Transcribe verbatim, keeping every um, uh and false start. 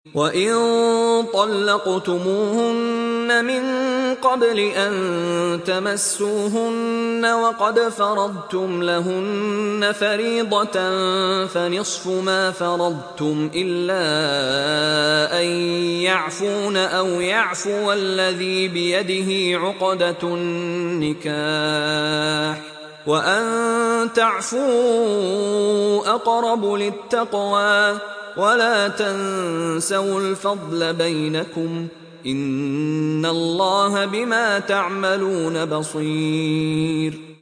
وَإِن طَلَّقْتُمُوهُنَّ مِن قَبْلِ أَن تَمَسُّوهُنَّ وَقَدْ فَرَضْتُمْ لَهُنَّ فَرِيضَةً فَنِصْفُ مَا فَرَضْتُمْ إِلَّا أَن يَعْفُونَ أَوْ يَعْفُوَ الَّذِي بِيَدِهِ عُقْدَةُ النِّكَاحِ ۚ وَأَن تَعْفُوا أَقْرَبُ لِلتَّقْوَىٰ ۚ وَلَا تَنسَوُا الْفَضْلَ بَيْنَكُمْ ۚ إِنَّ اللَّهَ بِمَا تَعْمَلُونَ بَصِيرٌ